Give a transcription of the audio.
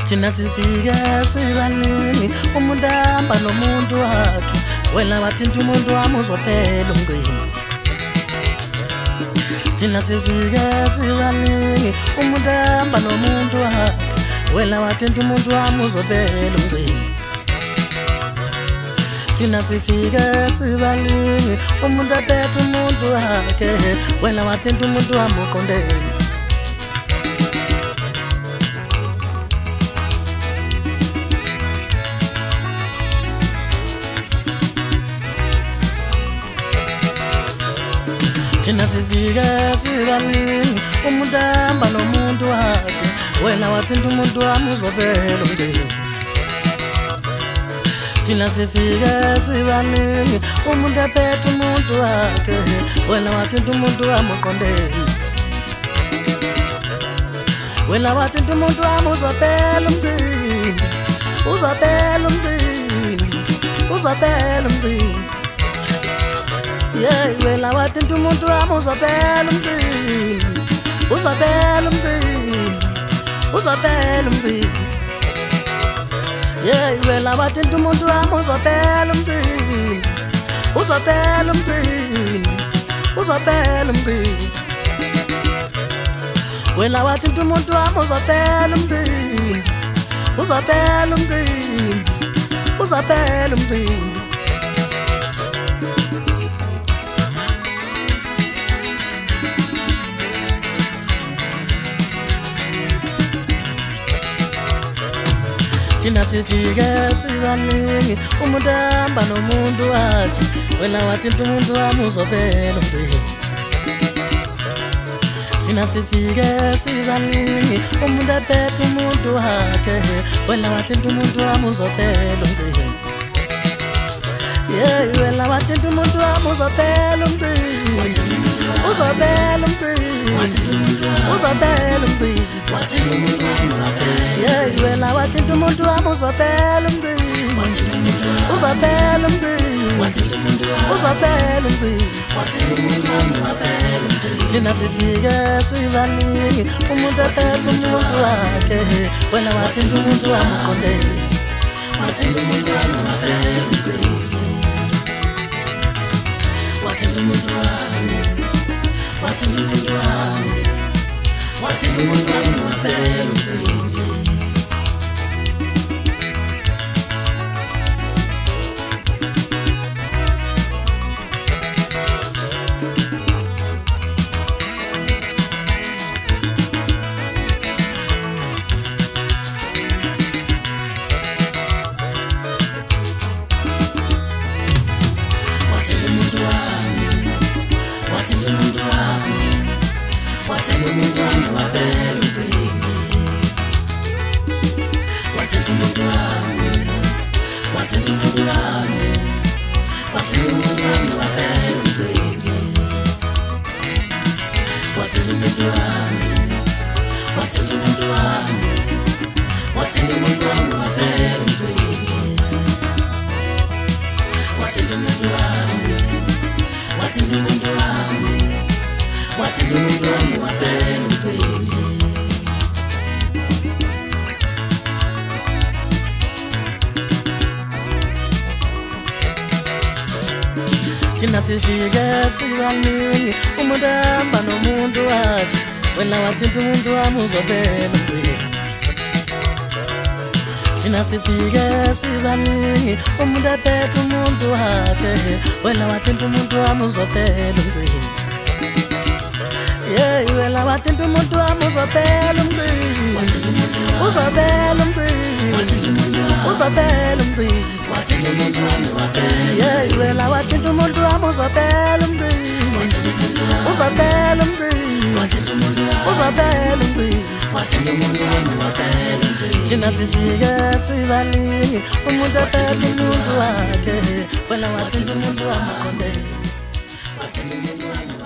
Thina sifike sibaningi umuntu ahamba nomuntu wakhe wena wathinta umuntu wami uzophela umcimbi. Thina sifike sibaningi umuntu ahamba nomuntu wakhe wena wathinta umuntu wami uzophela umcimbi. Thina sifike sibaningi umuntu aphethe umuntu wakhe wena wathinta umuntu wami uqondene. Thina sifike sibaningi umuntu ahamba nomuntu wakhe wena wathinta umuntu wami uzophela umcimbi. Thina sifike sibaningi umuntu aphethe umuntu wakhe wena wathinta umuntu wami uqondene. Wena wathinta umuntu wami uzophela umcimbi, uzophela umcimbi, uzophela umcimbi. Yeah, wena wathinta umuntu wami uzophela umcimbi, uzophela umcimbi, uzophela umcimbi. Yeah, wena wathinta umuntu wami uzophela umcimbi, uzophela umcimbi, uzophela umcimbi. Wena wathinta umuntu wami uzophela umcimbi, uzophela umcimbi, uzophela umcimbi. Thina sifike sibaningi umuntu ahamba nomuntu wakhe wena wathinta umuntu wami uzophela umcimbi. Thina sifike sibaningi umuntu aphethe umuntu wakhe wena wathinta umuntu wami uzophela umcimbi. Yeah, wena wathinta umuntu wami uzophela umcimbi, uzophela umcimbi, uzophela umcimbi. Yeah, wena wathinta umuntu wami uzophela umcimbi, uzophela umcimbi, uzophela umcimbi. Thina sifike sibaningi umuntu aphethe umuntu wakhe wena wathinta umuntu wami uqondene. Wathinta umuntu wami uzophela umcimbi, wathinta umuntu wami, wathinta umuntu wami, wathinta umuntu wami uzophela umcimbi. Thina sifike sibaningi umuntu ahamba nomuntu wakhe wena wathinta umuntu wami uzophela umcimbi. Thina sifike sibaningi umuntu aphethe umuntu wakhe wena wathinta umuntu wami uzophela umcimbi. Yeah, wena wathinta umuntu wami uzophela umcimbi, uzophela umcimbi, uzophela umcimbi. Yeah, wena wathinta umuntu wami uzophela umcimbi, uzophela umcimbi, uzophela umcimbi. Thina sifike sibaningi umuntu aphethe umuntu wakhe wena wathinta umuntu wami uqondene.